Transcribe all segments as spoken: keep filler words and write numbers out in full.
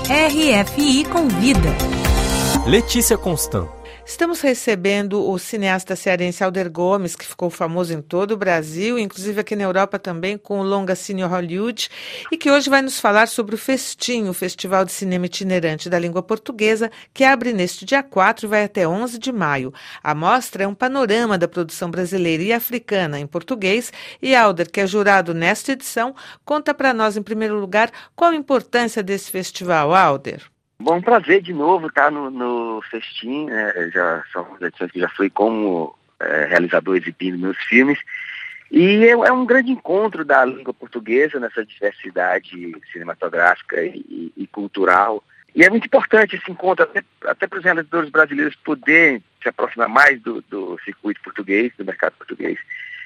R F I Convida. Letícia Constant. Estamos recebendo o cineasta cearense Alder Gomes, que ficou famoso em todo o Brasil, inclusive aqui na Europa também, com o longa Cine Hollywood, e que hoje vai nos falar sobre o Festim, o Festival de Cinema Itinerante da Língua Portuguesa, que abre neste dia quatro e vai até onze de maio. A mostra é um panorama da produção brasileira e africana em português, e Alder, que é jurado nesta edição, conta para nós, em primeiro lugar, qual a importância desse festival. Alder. Bom, prazer de novo estar no, no Festim, né? Já são edições que já fui como é, realizador exibindo meus filmes, e é, é um grande encontro da língua portuguesa nessa diversidade cinematográfica e, e cultural, e é muito importante esse encontro até, até para os realizadores brasileiros poderem se aproximar mais do, do circuito português, do mercado português.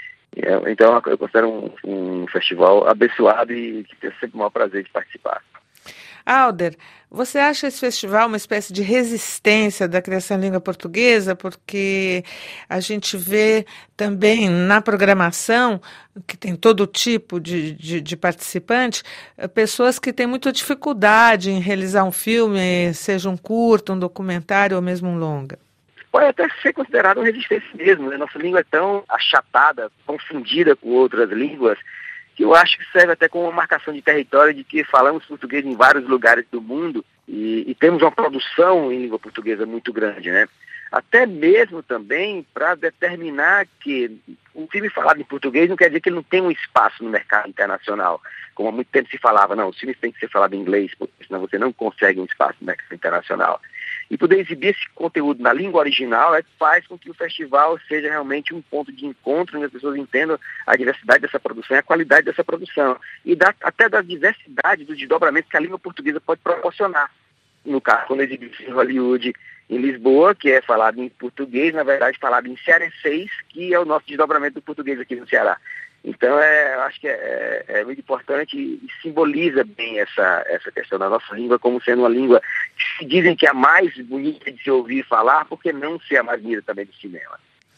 Então eu considero um, um festival abençoado e que tenho sempre o maior prazer de participar. Alder, você acha esse festival uma espécie de resistência da criação em língua portuguesa? Porque a gente vê também na programação, que tem todo tipo de, de, de participante, pessoas que têm muita dificuldade em realizar um filme, seja um curto, um documentário ou mesmo um longa. Pode até ser considerado uma resistência mesmo, né? Nossa língua é tão achatada, confundida com outras línguas, que eu acho que serve até como uma marcação de território de que falamos português em vários lugares do mundo e, e temos uma produção em língua portuguesa muito grande, né? Até mesmo também para determinar que um filme falado em português não quer dizer que ele não tem um espaço no mercado internacional. Como há muito tempo se falava, não, os filmes têm que ser falados em inglês, porque senão você não consegue um espaço no mercado internacional. E poder exibir esse conteúdo na língua original é que faz com que o festival seja realmente um ponto de encontro onde as pessoas entendam a diversidade dessa produção e a qualidade dessa produção. E da, até da diversidade dos desdobramentos que a língua portuguesa pode proporcionar. No caso, quando exibiu em Hollywood, em Lisboa, que é falado em português, na verdade falado em cearenseis, que é o nosso desdobramento do português aqui no Ceará. Então, é, eu acho que é, é, é muito importante e simboliza bem essa, essa questão da nossa língua como sendo uma língua que se dizem que é a mais bonita de se ouvir falar, porque não ser a mais bonita também do cinema.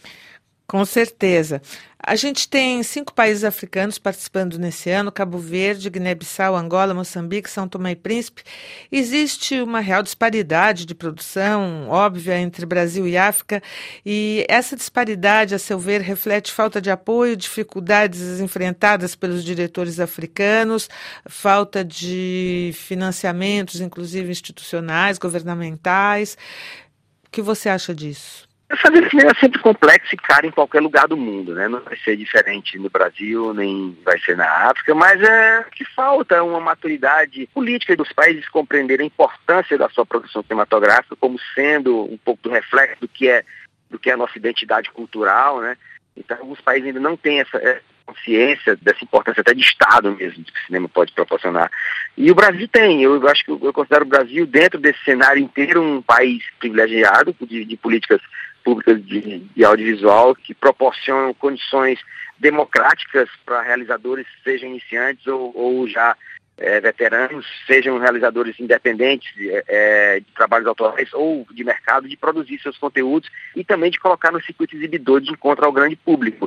Com certeza. A gente tem cinco países africanos participando nesse ano: Cabo Verde, Guiné-Bissau, Angola, Moçambique, São Tomé e Príncipe. Existe uma real disparidade de produção óbvia entre Brasil e África, e essa disparidade, a seu ver, reflete falta de apoio, dificuldades enfrentadas pelos diretores africanos, falta de financiamentos, inclusive institucionais, governamentais. O que você acha disso? Fazer cinema é sempre complexo e caro em qualquer lugar do mundo, né? Não vai ser diferente no Brasil, nem vai ser na África, mas é que falta uma maturidade política dos países compreenderem a importância da sua produção cinematográfica como sendo um pouco do reflexo do que é, do que é a nossa identidade cultural, né? Então, alguns países ainda não têm essa, essa consciência dessa importância até de Estado mesmo, que o cinema pode proporcionar. E o Brasil tem, eu acho que eu, eu considero o Brasil, dentro desse cenário inteiro, um país privilegiado de, de políticas públicas de, de audiovisual que proporcionam condições democráticas para realizadores, sejam iniciantes ou, ou já é, veteranos, sejam realizadores independentes é, de trabalhos autorais ou de mercado, de produzir seus conteúdos e também de colocar no circuito exibidor de encontro ao grande público.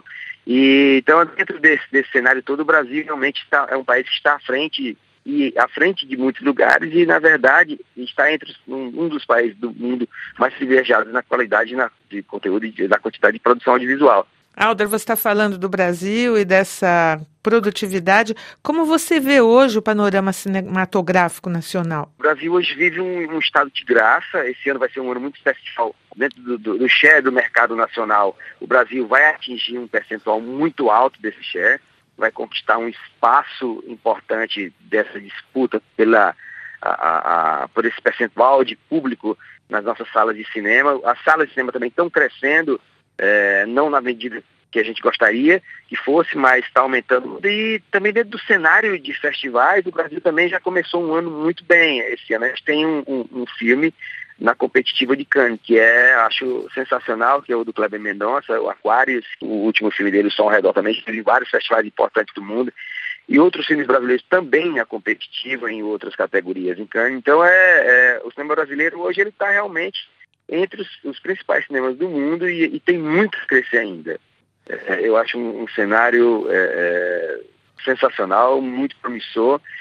E, então, dentro desse, desse cenário todo, o Brasil realmente está, é um país que está à frente e à frente de muitos lugares e, na verdade, está entre um, um dos países do mundo mais privilegiados na qualidade na, de conteúdo e na quantidade de produção audiovisual. Alder, você está falando do Brasil e dessa produtividade. Como você vê hoje o panorama cinematográfico nacional? O Brasil hoje vive um, um estado de graça. Esse ano vai ser um ano muito especial. Dentro do, do, do share do mercado nacional, o Brasil vai atingir um percentual muito alto desse share, vai conquistar um espaço importante dessa disputa pela, a, a, a, por esse percentual de público nas nossas salas de cinema. As salas de cinema também estão crescendo, é, não na medida que a gente gostaria que fosse, mas está aumentando. E também dentro do cenário de festivais, o Brasil também já começou um ano muito bem. Esse ano a gente tem um, um, um filme na competitiva de Cannes, que é, acho sensacional, que é o do Kleber Mendonça, o Aquarius, o último filme dele, O Som ao Redor, também teve vários festivais importantes do mundo, e outros filmes brasileiros também na competitiva em outras categorias em Cannes. Então, é, é, o cinema brasileiro hoje ele está realmente entre os, os principais cinemas do mundo e, e tem muito a crescer ainda. É, eu acho um, um cenário é, é, sensacional, muito promissor.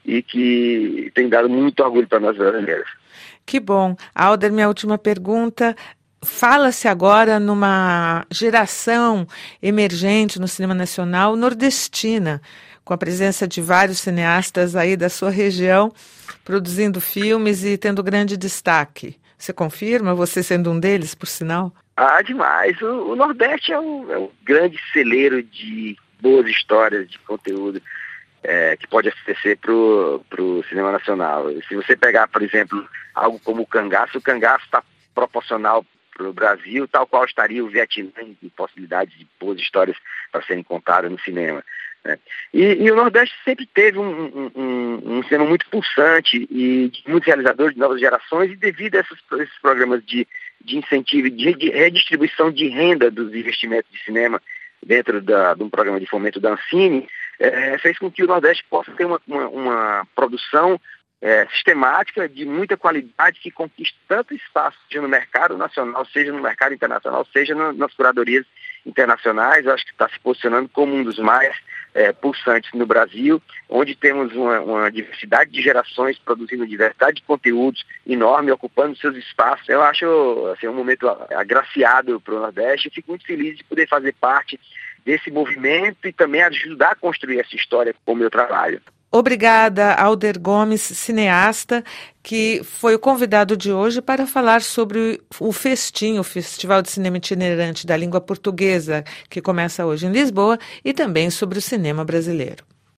e que tem dado muito orgulho para nós brasileiros. Que bom. Alder, minha última pergunta. Fala-se agora numa geração emergente no cinema nacional nordestina, com a presença de vários cineastas aí da sua região, produzindo filmes e tendo grande destaque. Você confirma, você sendo um deles, por sinal? Ah, demais. O, o Nordeste é um, é um grande celeiro de boas histórias, de conteúdo é, que pode oferecer para o cinema nacional. Se você pegar, por exemplo, algo como o Cangaço, o Cangaço está proporcional para o Brasil, tal qual estaria o Vietnã em possibilidades de boas histórias para serem contadas no cinema. Né? E, e o Nordeste sempre teve um, um, um cinema muito pulsante e de muitos realizadores de novas gerações, e devido a esses, esses programas de, de incentivo, de, de redistribuição de renda dos investimentos de cinema dentro da, de um programa de fomento da Ancine, é, fez com que o Nordeste possa ter uma, uma, uma produção É, sistemática, de muita qualidade, que conquista tanto espaço, seja no mercado nacional, seja no mercado internacional, seja no, nas curadorias internacionais. Eu acho que está se posicionando como um dos mais é, pulsantes no Brasil, onde temos uma, uma diversidade de gerações produzindo diversidade de conteúdos enorme, ocupando seus espaços. Eu acho assim, um momento agraciado para o Nordeste, e fico muito feliz de poder fazer parte desse movimento e também ajudar a construir essa história com o meu trabalho. Obrigada, Alder Gomes, cineasta, que foi o convidado de hoje para falar sobre o Festim, o Festival de Cinema Itinerante da Língua Portuguesa, que começa hoje em Lisboa, e também sobre o cinema brasileiro.